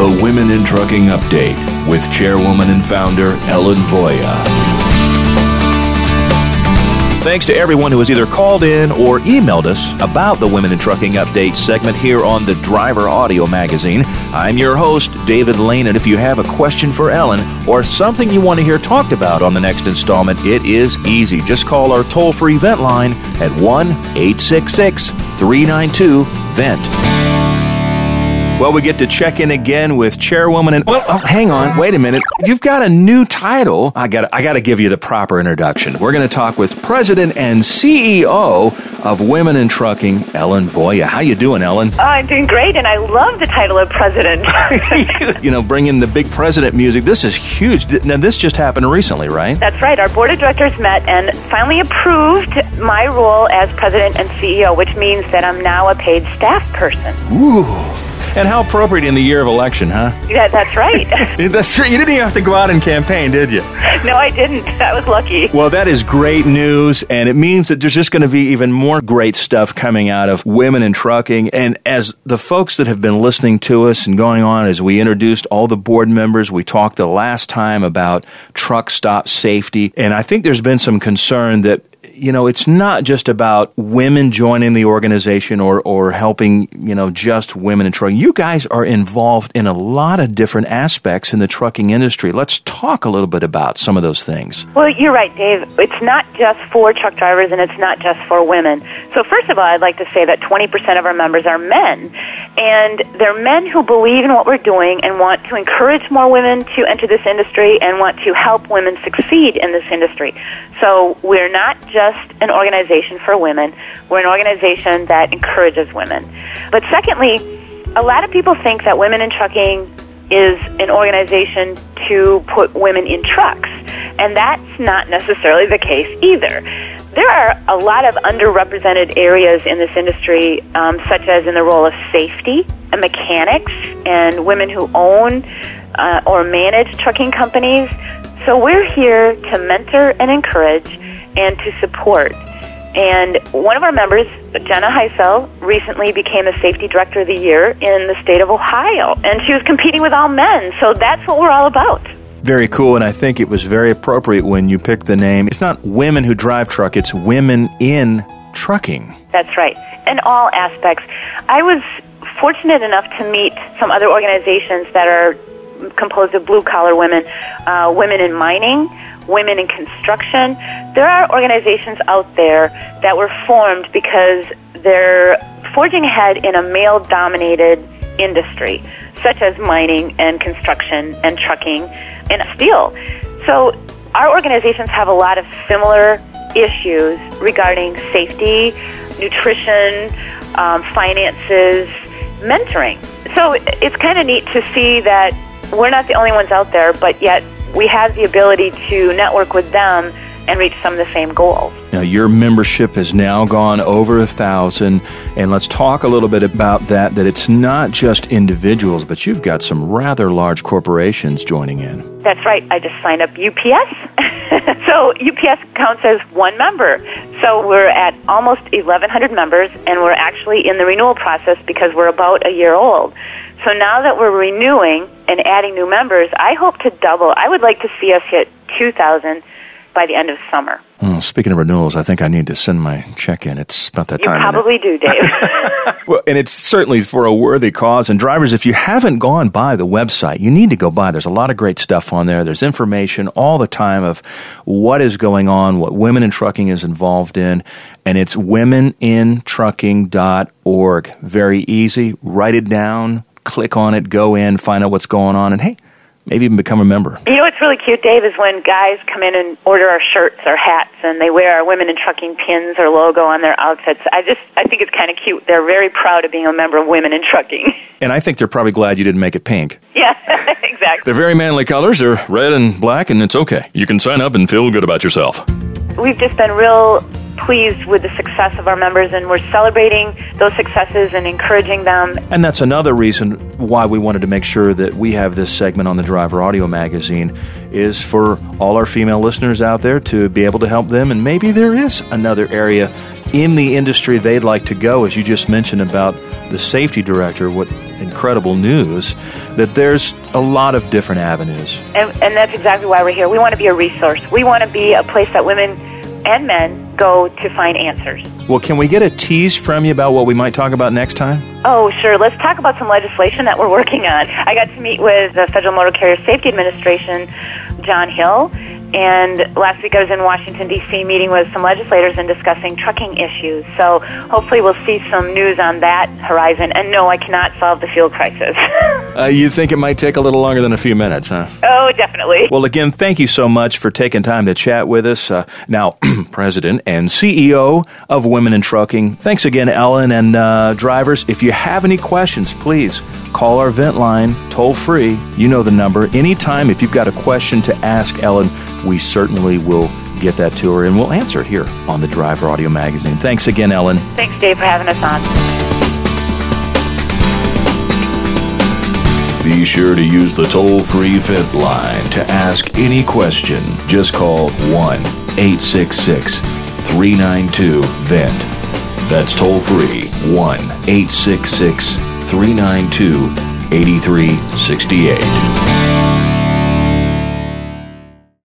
The Women in Trucking Update with chairwoman and founder Ellen Voya. Thanks to everyone who has either called in or emailed us about the Women in Trucking Update segment here on the Driver Audio Magazine. I'm your host, David Lane, and if you have a question for Ellen or something you want to hear talked about on the next installment, it is easy. Just call our toll-free vent line at 1-866-392-VENT. Well, we get to check in again with chairwoman and... hang on. Wait a minute. You've got a new title. I got to give you the proper introduction. We're going to talk with President and CEO of Women in Trucking, Ellen Voya. How you doing, Ellen? I'm doing great, and I love the title of president. Bring in the big president music. This is huge. Now, this just happened recently, right? That's right. Our board of directors met and finally approved my role as president and CEO, which means that I'm now a paid staff person. Ooh. And how appropriate in the year of election, huh? Yeah, that's right. That's right. You didn't even have to go out and campaign, did you? No, I didn't. I was lucky. Well, that is great news, and it means that there's just going to be even more great stuff coming out of Women in Trucking. And as the folks that have been listening to us and going on, as we introduced all the board members, we talked the last time about truck stop safety, and I think there's been some concern that it's not just about women joining the organization or helping, just women in trucking. You guys are involved in a lot of different aspects in the trucking industry. Let's talk a little bit about some of those things. Well, you're right, Dave. It's not just for truck drivers and it's not just for women. So first of all, I'd like to say that 20% of our members are men. And they're men who believe in what we're doing and want to encourage more women to enter this industry and want to help women succeed in this industry. So we're not just an organization for women. We're an organization that encourages women. But secondly, a lot of people think that Women in Trucking is an organization to put women in trucks, and that's not necessarily the case either. There are a lot of underrepresented areas in this industry, such as in the role of safety and mechanics and women who own or manage trucking companies. So we're here to mentor and encourage and to support. And one of our members, Jenna Heisel, recently became the Safety Director of the Year in the state of Ohio. And she was competing with all men. So that's what we're all about. Very cool, and I think it was very appropriate when you picked the name. It's not women who drive truck, it's women in trucking. That's right, in all aspects. I was fortunate enough to meet some other organizations that are composed of blue-collar women, women in mining, women in construction. There are organizations out there that were formed because they're forging ahead in a male-dominated industry, such as mining and construction and trucking and steel. So our organizations have a lot of similar issues regarding safety, nutrition, finances, mentoring. So it's kind of neat to see that we're not the only ones out there, but yet we have the ability to network with them and reach some of the same goals. Now, your membership has now gone over 1,000, and let's talk a little bit about that it's not just individuals, but you've got some rather large corporations joining in. That's right. I just signed up UPS. So UPS counts as one member. So we're at almost 1,100 members, and we're actually in the renewal process because we're about a year old. So now that we're renewing and adding new members, I hope to double. I would like to see us hit 2,000 by the end of summer. Oh, speaking of renewals, I think I need to send my check in. It's about that time. You probably do, Dave. Well, and it's certainly for a worthy cause. And drivers, if you haven't gone by the website, you need to go by. There's a lot of great stuff on there. There's information all the time of what is going on, what Women in Trucking is involved in, and it's womenintrucking.org. Very easy. Write it down, click on it, go in, find out what's going on, and hey, maybe even become a member. You know what's really cute, Dave, is when guys come in and order our shirts or hats and they wear our Women in Trucking pins or logo on their outfits. I think it's kind of cute. They're very proud of being a member of Women in Trucking. And I think they're probably glad you didn't make it pink. Yeah, exactly. They're very manly colors. They're red and black, and it's okay. You can sign up and feel good about yourself. We've just been real pleased with the success of our members, and we're celebrating those successes and encouraging them. And that's another reason why we wanted to make sure that we have this segment on the Driver Audio Magazine, is for all our female listeners out there to be able to help them. And maybe there is another area in the industry they'd like to go, as you just mentioned about the safety director, what incredible news, that there's a lot of different avenues. And that's exactly why we're here. We want to be a resource. We want to be a place that women and men go to find answers. Well, can we get a tease from you about what we might talk about next time? Oh, sure. Let's talk about some legislation that we're working on. I got to meet with the Federal Motor Carrier Safety Administration, John Hill, and last week I was in Washington, D.C. meeting with some legislators and discussing trucking issues. So hopefully we'll see some news on that horizon. And no, I cannot solve the fuel crisis. You think it might take a little longer than a few minutes, huh? Oh, definitely. Well, again, thank you so much for taking time to chat with us. Now, President and CEO of Women in Trucking. Thanks again, Ellen. And drivers, if you have any questions, please call our vent line, toll free. You know the number. Anytime, if you've got a question to ask Ellen, we certainly will get that to her, and we'll answer it here on the Driver Audio Magazine. Thanks again, Ellen. Thanks, Dave, for having us on. Be sure to use the toll-free vent line to ask any question. Just call 1-866-392-VENT. That's toll-free, 1-866-392-8368.